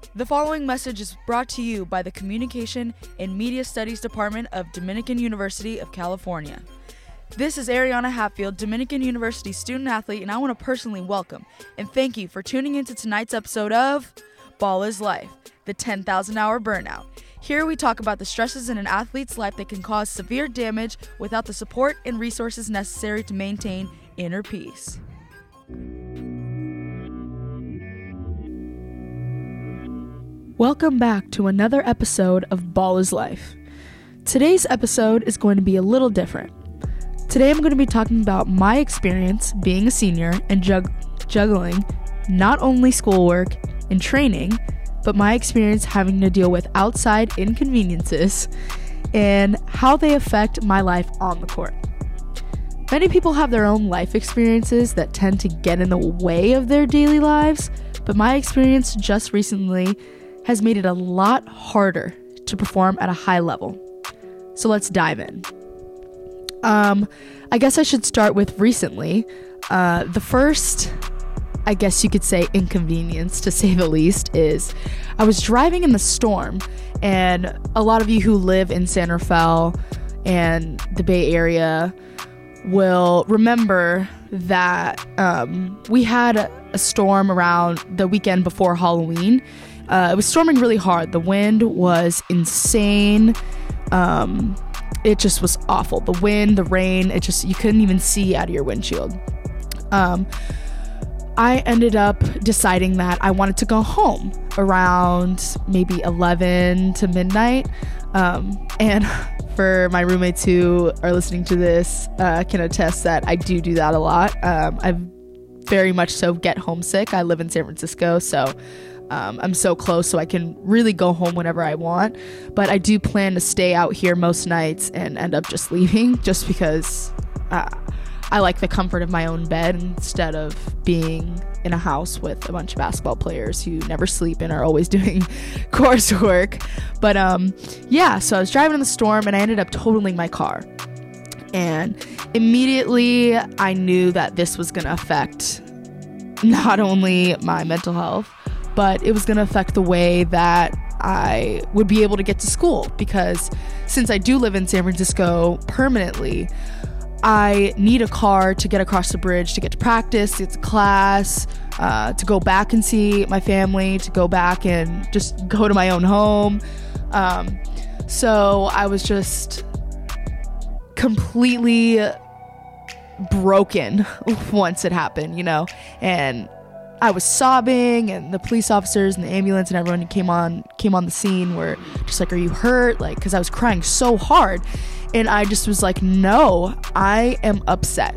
The following message is brought to you by the Communication and Media Studies Department of Dominican University of California. This is Ariana Hatfield, Dominican University student athlete, and I want to personally welcome and thank you for tuning into tonight's episode of Ball is Life, the 10,000 hour burnout. Here we talk about the stresses in an athlete's life that can cause severe damage without the support and resources necessary to maintain inner peace. Welcome back to another episode of Ball is Life. Today's episode is going to be a little different. Today I'm going to be talking about my experience being a senior and juggling not only schoolwork and training, but my experience having to deal with outside inconveniences and how they affect my life on the court. Many people have their own life experiences that tend to get in the way of their daily lives, but my experience just recently has made it a lot harder to perform at a high level. So let's dive in. I guess I should start with recently. The first, I guess you could say, inconvenience, to say the least, is I was driving in the storm, and a lot of you who live in San Rafael and the Bay Area will remember that we had a storm around the weekend before Halloween. It was storming really hard. The wind was insane. It just was awful. The wind, the rain, you couldn't even see out of your windshield. I ended up deciding that I wanted to go home around maybe 11 to midnight. And for my roommates who are listening to this, can attest that I do that a lot. I very much so get homesick. I live in San Francisco, so I'm so close, so I can really go home whenever I want. But I do plan to stay out here most nights and end up just leaving, just because I like the comfort of my own bed instead of being in a house with a bunch of basketball players who never sleep and are always doing coursework. But so I was driving in the storm and I ended up totaling my car. And immediately I knew that this was going to affect not only my mental health, but it was going to affect the way that I would be able to get to school, because since I do live in San Francisco permanently, I need a car to get across the bridge, to get to practice, to get to class, to go back and see my family, to go back and just go to my own home. So I was just completely broken once it happened, and I was sobbing, and the police officers and the ambulance and everyone who came on the scene were just like, "Are you hurt?" Like, because I was crying so hard, and I just was like, "No, I am upset."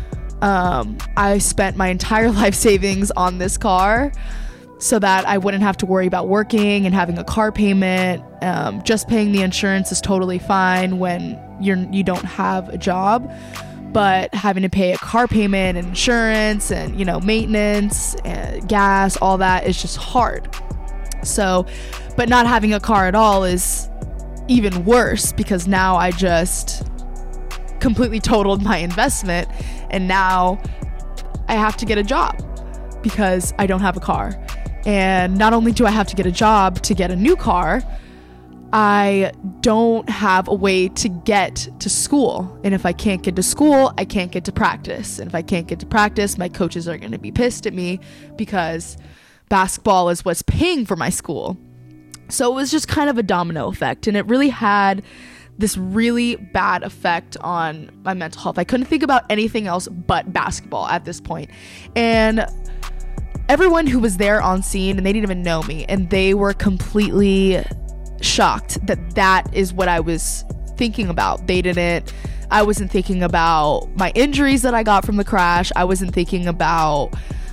I spent my entire life savings on this car so that I wouldn't have to worry about working and having a car payment. Just paying the insurance is totally fine when you don't have a job. But having to pay a car payment and insurance and, maintenance and gas, all that is just hard. So, but not having a car at all is even worse, because now I just completely totaled my investment, and now I have to get a job because I don't have a car. And not only do I have to get a job to get a new car, I don't have a way to get to school. And if I can't get to school, I can't get to practice. And if I can't get to practice, my coaches are going to be pissed at me because basketball is what's paying for my school. So it was just kind of a domino effect. And it really had this really bad effect on my mental health. I couldn't think about anything else but basketball at this point. And everyone who was there on scene, and they didn't even know me, and they were completely shocked that is what I was thinking about. I wasn't thinking about my injuries that I got from the crash. I wasn't thinking about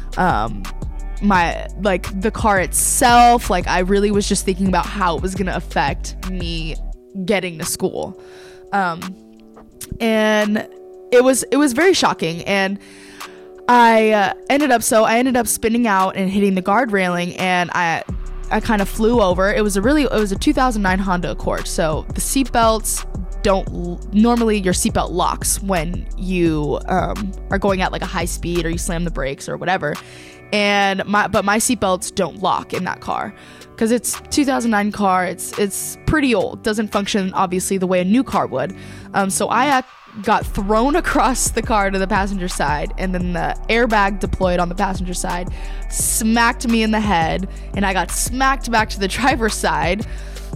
the car itself. Like, I really was just thinking about how it was going to affect me getting to school. And it was very shocking. And I ended up spinning out and hitting the guard railing, and I kind of flew over. It was a 2009 Honda Accord, so the seatbelts normally your seatbelt locks when you are going at like a high speed or you slam the brakes or whatever. But my seatbelts don't lock in that car because it's 2009 car. It's pretty old. Doesn't function obviously the way a new car would. So I got thrown across the car to the passenger side, and then the airbag deployed on the passenger side, smacked me in the head, and I got smacked back to the driver's side.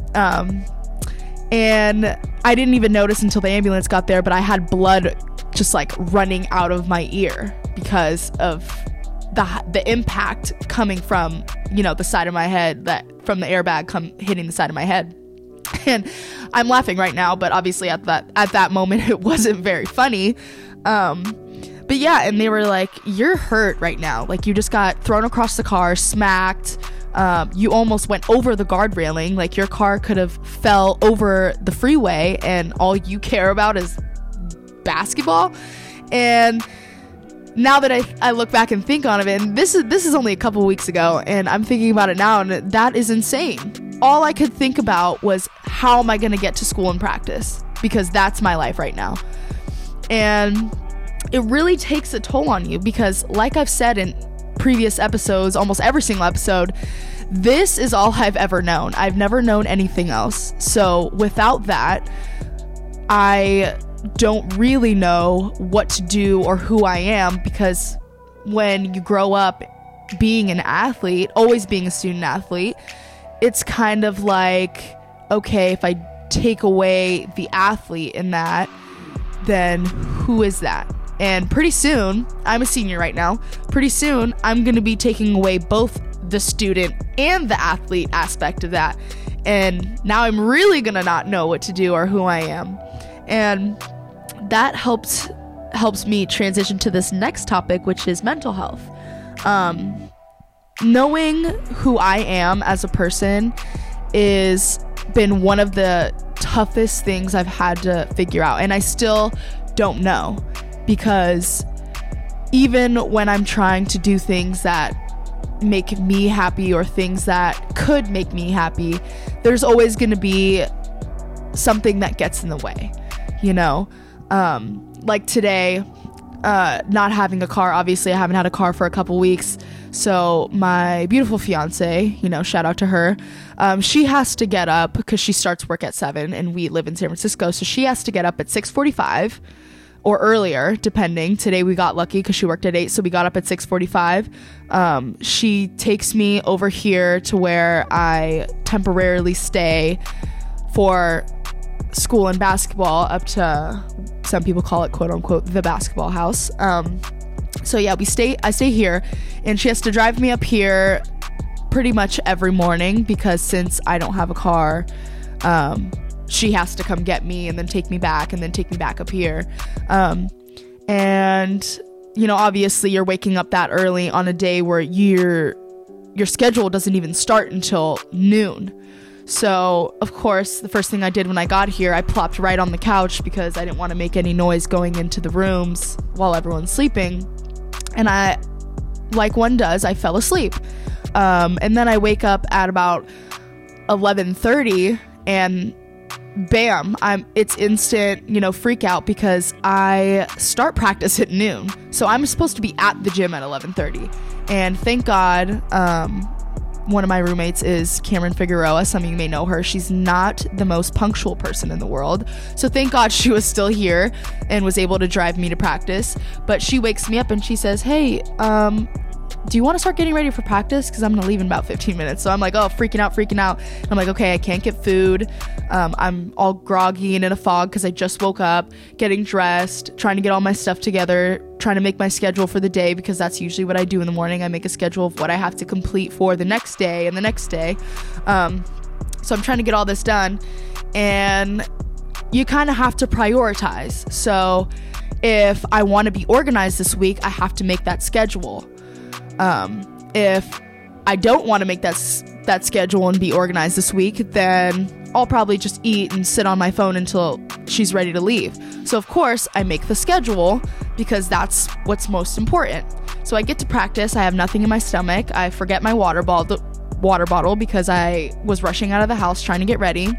And I didn't even notice until the ambulance got there, but I had blood just like running out of my ear because of the impact coming from, the side of my head, that from the airbag hitting the side of my head. And I'm laughing right now, but obviously at that moment it wasn't very funny. But yeah, and they were like, you're hurt right now. Like, you just got thrown across the car, smacked. You almost went over the guard railing. Like, your car could have fell over the freeway, and all you care about is basketball. And now that I look back and think on it, and this is only a couple weeks ago, and I'm thinking about it now, and that is insane. All I could think about was, how am I going to get to school and practice? Because that's my life right now. And it really takes a toll on you because, like I've said in previous episodes, almost every single episode, this is all I've ever known. I've never known anything else. So without that, I don't really know what to do or who I am, because when you grow up being an athlete, always being a student athlete, it's kind of like, okay, if I take away the athlete in that, then who is that? And pretty soon, I'm a senior right now, pretty soon I'm going to be taking away both the student and the athlete aspect of that. And now I'm really going to not know what to do or who I am. And that helps me transition to this next topic, which is mental health. Knowing who I am as a person is been one of the toughest things I've had to figure out, and I still don't know, because even when I'm trying to do things that make me happy or things that could make me happy, there's always going to be something that gets in the way, like today, not having a car. Obviously I haven't had a car for a couple weeks. So my beautiful fiance, shout out to her. She has to get up because she starts work at 7 and we live in San Francisco. So she has to get up at 6:45 or earlier, depending. Today we got lucky because she worked at 8. So we got up at 6:45. She takes me over here to where I temporarily stay for school and basketball, up to, some people call it quote unquote the basketball house. So yeah, I stay here, and she has to drive me up here pretty much every morning, because since I don't have a car, she has to come get me and then take me back and then take me back up here. And obviously you're waking up that early on a day where your schedule doesn't even start until noon. So, of course, the first thing I did when I got here, I plopped right on the couch because I didn't want to make any noise going into the rooms while everyone's sleeping. And like one does, I fell asleep. And then I wake up at about 11:30 and bam, it's instant, freak out, because I start practice at noon. So I'm supposed to be at the gym at 11:30. And thank God, one of my roommates is Cameron Figueroa. Some of you may know her. She's not the most punctual person in the world. So thank God she was still here and was able to drive me to practice. But she wakes me up and she says, hey, do you want to start getting ready for practice? Because I'm going to leave in about 15 minutes. So I'm like, oh, freaking out. And I'm like, okay, I can't get food. I'm all groggy and in a fog because I just woke up, getting dressed, trying to get all my stuff together, trying to make my schedule for the day, because that's usually what I do in the morning. I make a schedule of what I have to complete for the next day and the next day. So I'm trying to get all this done, and you kind of have to prioritize. So if I want to be organized this week, I have to make that schedule. If I don't want to make that schedule and be organized this week, then I'll probably just eat and sit on my phone until she's ready to leave. So of course I make the schedule because that's what's most important. So I get to practice. I have nothing in my stomach. I forget my water bottle because I was rushing out of the house trying to get ready.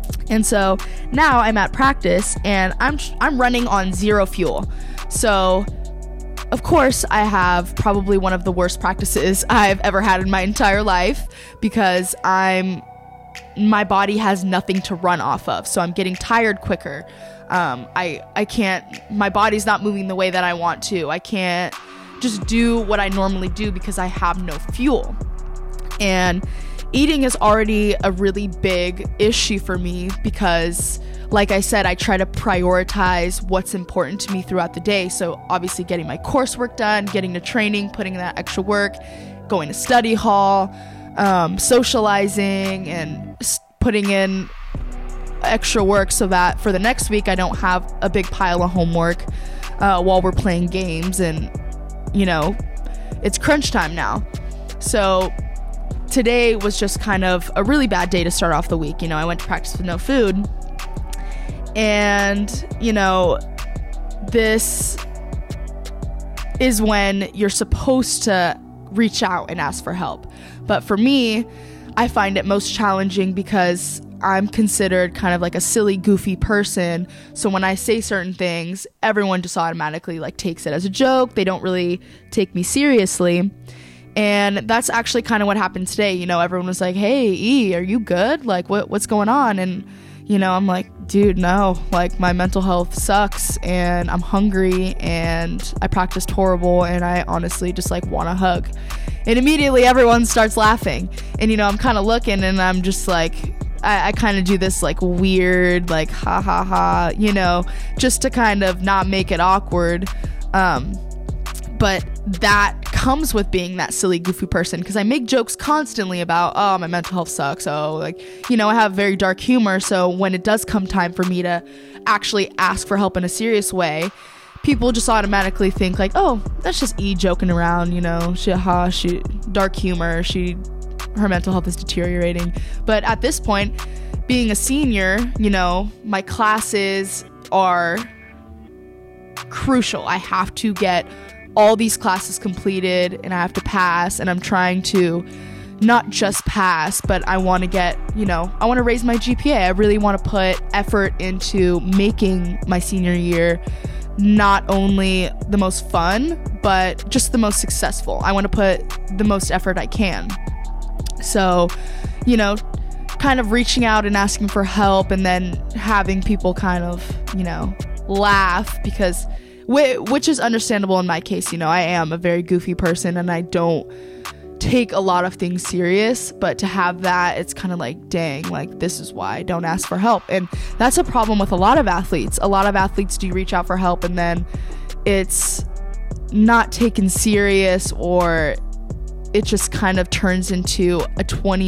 And so now I'm at practice and I'm running on 0 fuel. So of course I have probably one of the worst practices I've ever had in my entire life, because my body has nothing to run off of. So I'm getting tired quicker. I can't, my body's not moving the way that I want to. I can't just do what I normally do because I have no fuel. And eating is already a really big issue for me because, like I said, I try to prioritize what's important to me throughout the day. So obviously getting my coursework done, getting to training, putting in that extra work, going to study hall, socializing, and putting in extra work so that for the next week I don't have a big pile of homework while we're playing games. And, you know, it's crunch time now. So today was just kind of a really bad day to start off the week. You know, I went to practice with no food. And, you know, this is when you're supposed to reach out and ask for help. But for me, I find it most challenging because I'm considered kind of like a silly, goofy person. So when I say certain things, everyone just automatically like takes it as a joke. They don't really take me seriously. And that's actually kind of what happened today. You know, everyone was like, "Hey, E, are you good? Like, what's going on?" And, you know, I'm like, dude, no, like my mental health sucks and I'm hungry and I practiced horrible and I honestly just like want a hug. And immediately everyone starts laughing. And, you know, I'm kind of looking and I'm just like, I kind of do this like weird, like, ha ha ha, you know, just to kind of not make it awkward. But that comes with being that silly, goofy person, because I make jokes constantly about, oh, my mental health sucks. So, like, you know, I have very dark humor. So when it does come time for me to actually ask for help in a serious way, people just automatically think like, oh, that's just E joking around, you know, she dark humor, her mental health is deteriorating. But at this point, being a senior, you know, my classes are crucial. I have to get all these classes completed and I have to pass, and I'm trying to not just pass, but I want to get, you know, I want to raise my GPA. I really want to put effort into making my senior year not only the most fun, but just the most successful. I want to put the most effort I can. So, you know, kind of reaching out and asking for help, and then having people kind of, you know, laugh, because which is understandable in my case. You know, I am a very goofy person and I don't take a lot of things serious, but to have that, it's kind of like, dang, like this is why I don't ask for help. And that's a problem with a lot of athletes. A lot of athletes do reach out for help and then it's not taken serious, or it just kind of turns into a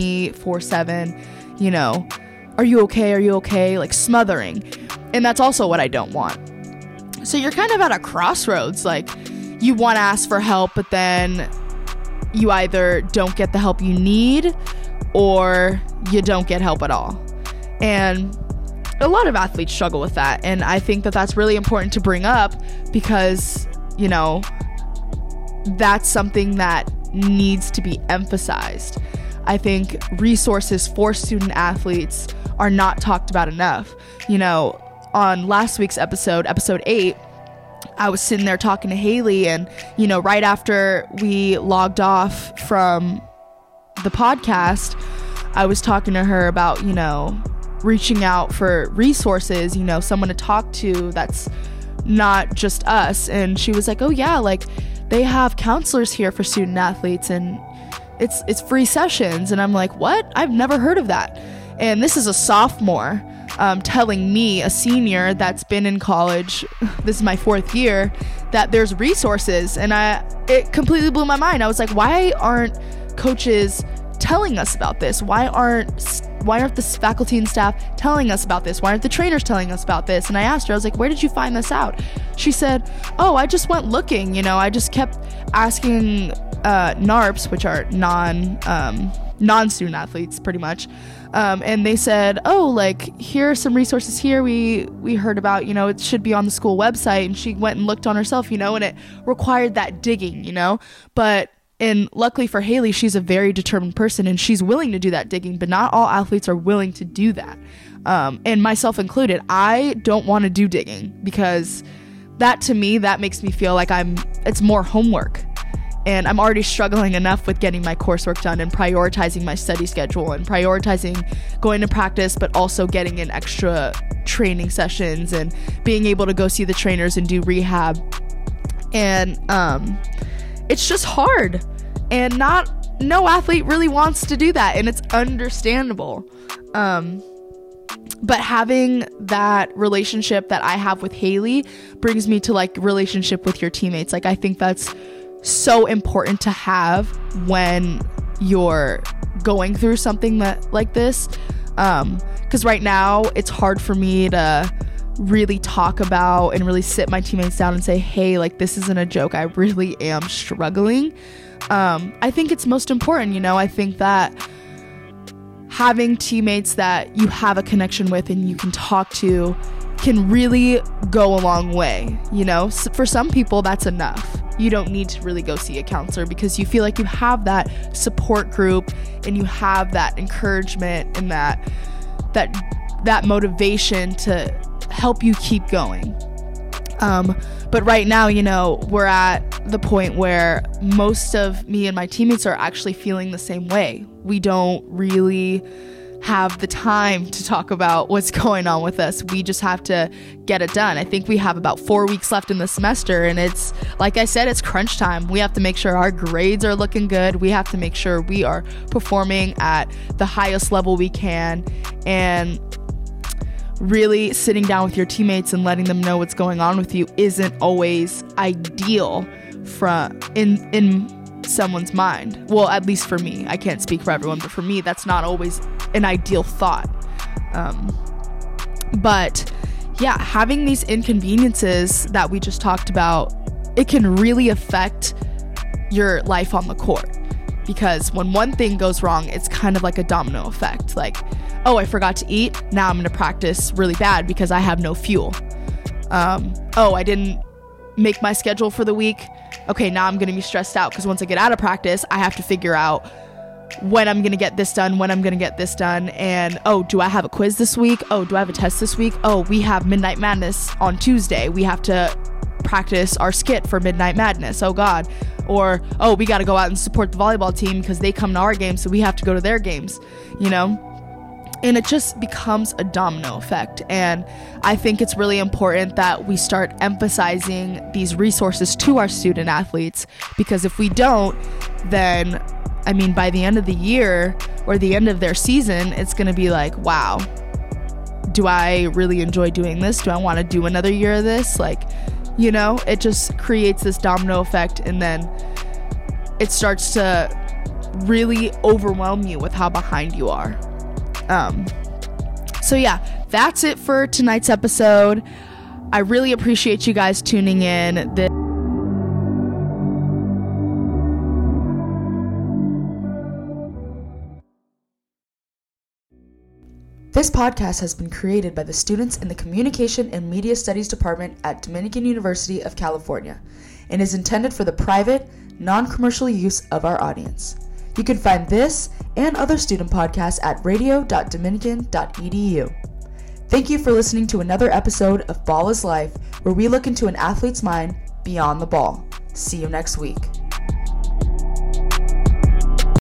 24/7, you know, are you okay, like smothering. And that's also what I don't want. So you're kind of at a crossroads. Like, you want to ask for help, but then you either don't get the help you need or you don't get help at all. And a lot of athletes struggle with that. And I think that that's really important to bring up because, you know, that's something that needs to be emphasized. I think resources for student athletes are not talked about enough. You know, on last week's episode 8, I was sitting there talking to Haley, and, you know, right after we logged off from the podcast, I was talking to her about, you know, reaching out for resources, you know, someone to talk to that's not just us. And she was like, oh yeah, like they have counselors here for student athletes and it's free sessions. And I'm like, what? I've never heard of that. And this is a sophomore telling me, a senior that's been in college, this is my 4th year, that there's resources. And it completely blew my mind. I was like, why aren't coaches telling us about this? Why aren't the faculty and staff telling us about this? Why aren't the trainers telling us about this? And I asked her, I was like, where did you find this out? She said, oh, I just went looking, you know, I just kept asking NARPs, which are non-student athletes pretty much. And they said, oh, like, here are some resources here we heard about, you know, it should be on the school website. And she went and looked on herself, you know, and it required that digging, you know. But And luckily for Haley, she's a very determined person and she's willing to do that digging, but not all athletes are willing to do that. And myself included, I don't want to do digging because that, to me, that makes me feel like it's more homework. And I'm already struggling enough with getting my coursework done and prioritizing my study schedule and prioritizing going to practice, but also getting in extra training sessions and being able to go see the trainers and do rehab. And it's just hard. And no athlete really wants to do that. And it's understandable. But having that relationship that I have with Haley brings me to like relationship with your teammates. Like, I think that's so important to have when you're going through something like this. Because right now it's hard for me to really talk about and really sit my teammates down and say, hey, like, this isn't a joke. I really am struggling. I think it's most important, I think that having teammates that you have a connection with and you can talk to can really go a long way. For some people, that's enough. You don't need to really go see a counselor because you feel like you have that support group and you have that encouragement and that motivation to help you keep going. But right now, we're at the point where most of me and my teammates are actually feeling the same way. We don't really have the time to talk about what's going on with us. We just have to get it done. I think we have about 4 weeks left in the semester, and it's, like I said, it's crunch time. We have to make sure our grades are looking good. We have to make sure we are performing at the highest level we can, and really sitting down with your teammates and letting them know what's going on with you isn't always ideal in someone's mind. Well, at least for me. I can't speak for everyone, but for me, that's not always an ideal thought. But yeah, having these inconveniences that we just talked about, it can really affect your life on the court. Because when one thing goes wrong, it's kind of like a domino effect. Like, oh, I forgot to eat. Now I'm going to practice really bad because I have no fuel. Oh, I didn't make my schedule for the week. Okay, now I'm going to be stressed out because once I get out of practice, I have to figure out when I'm going to get this done, and oh, do I have a quiz this week? Oh, do I have a test this week? Oh, we have Midnight Madness on Tuesday. We have to practice our skit for Midnight Madness. Oh God. Or, oh, we got to go out and support the volleyball team because they come to our games, so we have to go to their games, And it just becomes a domino effect. And I think it's really important that we start emphasizing these resources to our student athletes, because if we don't, then, by the end of the year or the end of their season, it's going to be like, wow, do I really enjoy doing this? Do I want to do another year of this? It just creates this domino effect, and then it starts to really overwhelm you with how behind you are. So yeah, that's it for tonight's episode. I really appreciate you guys tuning in. This podcast has been created by the students in the Communication and Media Studies Department at Dominican University of California and is intended for the private, non-commercial use of our audience. You can find this and other student podcasts at radio.dominican.edu. Thank you for listening to another episode of Ball is Life, where we look into an athlete's mind beyond the ball. See you next week.